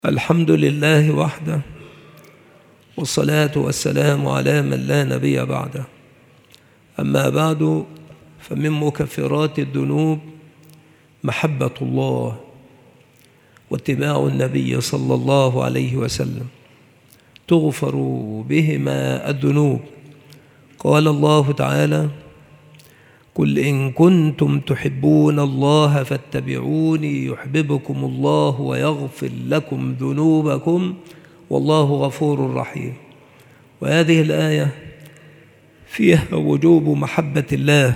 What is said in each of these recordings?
الحمد لله وحده، والصلاة والسلام على من لا نبي بعده. أما بعد، فمن مكفرات الذنوب محبة الله واتباع النبي صلى الله عليه وسلم، تغفر بهما الذنوب. قال الله تعالى: قل إن كنتم تحبون الله فاتبعوني يحببكم الله ويغفر لكم ذنوبكم والله غفور رحيم. وهذه الآية فيها وجوب محبة الله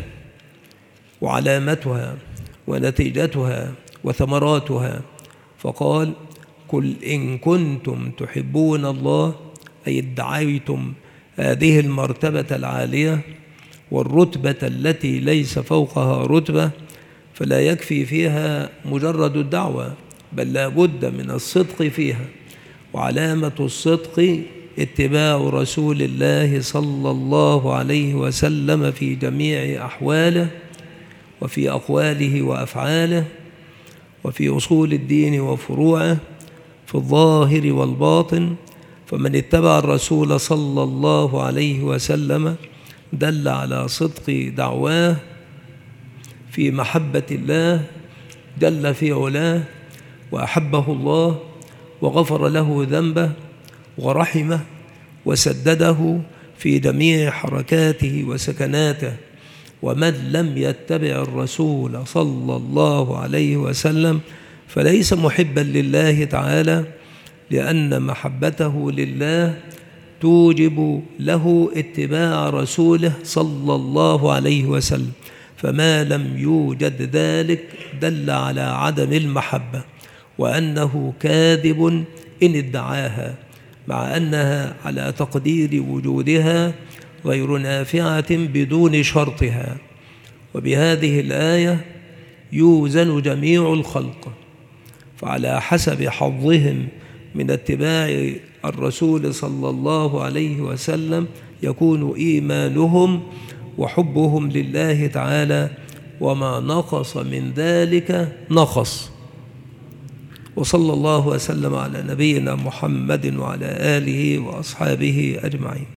وعلامتها ونتيجتها وثمراتها. فقال: قل إن كنتم تحبون الله، أي ادعيتم هذه المرتبة العالية والرتبة التي ليس فوقها رتبة، فلا يكفي فيها مجرد الدعوة، بل لا بد من الصدق فيها. وعلامة الصدق اتباع رسول الله صلى الله عليه وسلم في جميع أحواله وفي أقواله وأفعاله وفي أصول الدين وفروعه، في الظاهر والباطن. فمن اتبع الرسول صلى الله عليه وسلم دل على صدق دعواه في محبة الله جل في علاه، وأحبه الله وغفر له ذنبه ورحمه وسدده في جميع حركاته وسكناته. ومن لم يتبع الرسول صلى الله عليه وسلم فليس محبا لله تعالى، لأن محبته لله توجب له اتباع رسوله صلى الله عليه وسلم، فما لم يوجد ذلك دل على عدم المحبة، وأنه كاذب إن ادعاها، مع أنها على تقدير وجودها غير نافعة بدون شرطها. وبهذه الآية يوزن جميع الخلق، فعلى حسب حظهم من اتباع الرسول صلى الله عليه وسلم يكون إيمانهم وحبهم لله تعالى، وما نقص من ذلك نقص. وصلى الله وسلم على نبينا محمد وعلى آله وأصحابه أجمعين.